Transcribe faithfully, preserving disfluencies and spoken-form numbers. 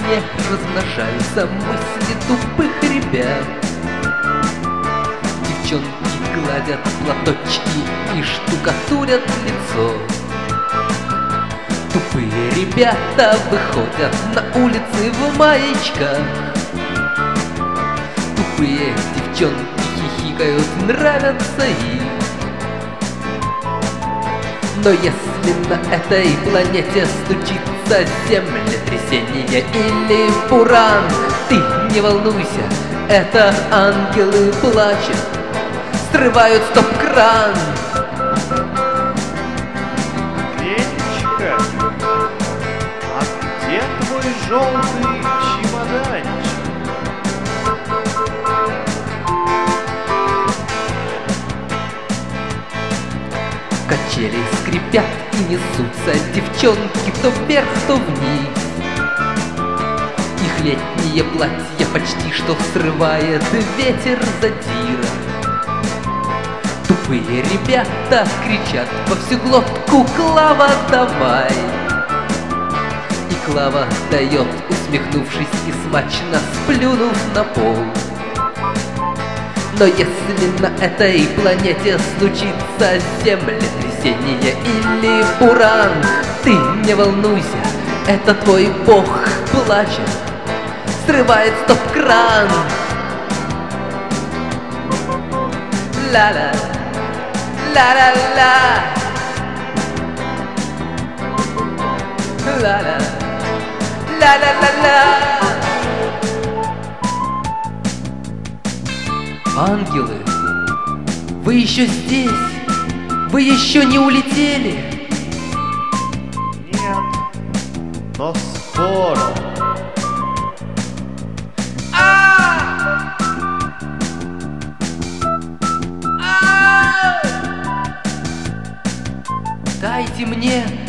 мне размножаются мысли тупых ребят. Девчонки гладят платочки и штукатурят лицо. Тупые ребята выходят на улицы в маечках. Тупые девчонки хихикают, нравятся им. Но если на этой планете случится землетрясение или буран, ты не волнуйся, это ангелы плачут, срывают стоп-кран. Ленечка, а где твой желтый чемоданчик? Качели скрипят и несутся девчонки то вверх, то вниз. Их летние платья почти что срывает ветер задира. Тупые ребята кричат во всю глотку: Клава, давай! И Клава дает, усмехнувшись и смачно сплюнув на пол. Но если на этой планете случится землетрясение или буран, ты не волнуйся, это твой бог плачет, срывает стоп-кран. Ла-ла, ла-ла-ла, ла-ла, ла-ла-ла-ла. Ангелы, вы еще здесь? Вы еще не улетели? Нет, но скоро. А! А! Дайте мне